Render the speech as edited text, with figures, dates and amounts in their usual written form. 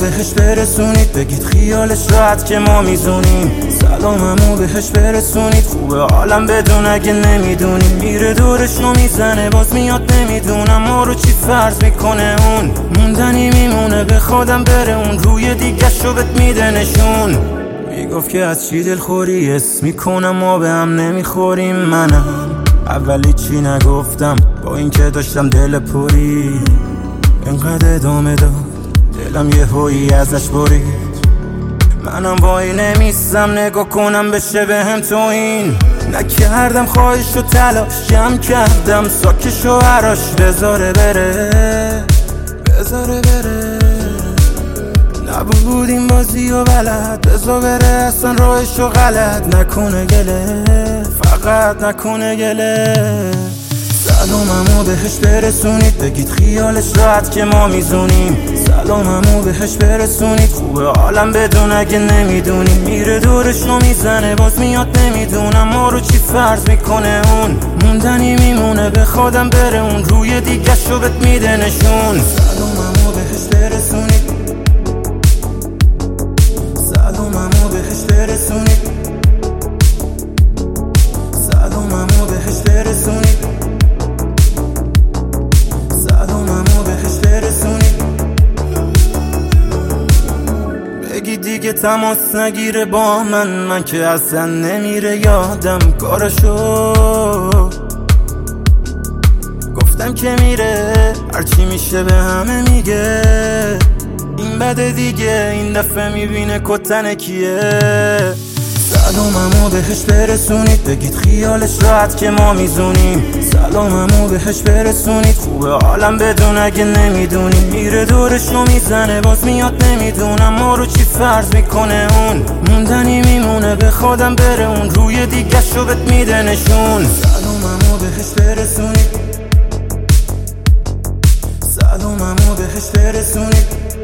بهش برسونید، بگید خیالش راحت که ما میزونیم. سلاممو بهش برسونید، خوبه عالم بدون اگه نمیدونیم. میره دورشو میزنه باز میاد، نمیدونم ما رو چی فرض میکنه اون. موندنی میمونه به خودم بره اون، روی دیگه شو بهت میده نشون. میگفت که از چی دلخوری اسم میکنم ما به هم نمیخوریم. منم اولی چی نگفتم با اینکه داشتم دل پری، انقدر ادامه داد دلم یه هویی ازش برید. منم وای نمیستم نگاه کنم بشه به هم تو این. نکردم خواهش و تلاش جمع کردم ساکش و عراش، بذاره بره بذاره بره. نبود این بازی و بلد، بذار بره اصلا راهشو غلط نکنه گله، فقط نکنه گله. سلاممو بهش برسونید، بگید خیالش راحت که ما میزونیم. سلاممو بهش برسونید، خوبه عالم بدون اگه نمیدونیم. میره دورشو میزنه باز میاد، نمیدونم ما رو چی فرض میکنه اون. موندنی میمونه به خودم بره اون، روی دیگه شو بهت میده نشون. سلاممو بهش برسونید، سلاممو بهش برسونید، سلاممو بهش برسونید، سلاممو بهش برسونید. بگی دیگه تماس نگیره با من که اصلا نمیره یادم کارشو. گفتم که میره هرچی میشه به همه میگه. این بده دیگه این دفعه میبینه کتن کیه. سلاممو بهش برسونید، بگید خیالش راحت که ما میزونیم. سلاممو بهش برسونید، خوبه عالم بدون اگه نمیدونیم. میره دورشو میزنه باز میاد، نمیدونم ما رو چی فرض میکنه اون. موندنی میمونه به خودم بره اون، روی دیگه شو بهت میده نشون. سلاممو بهش برسونید، سلاممو بهش برسونید،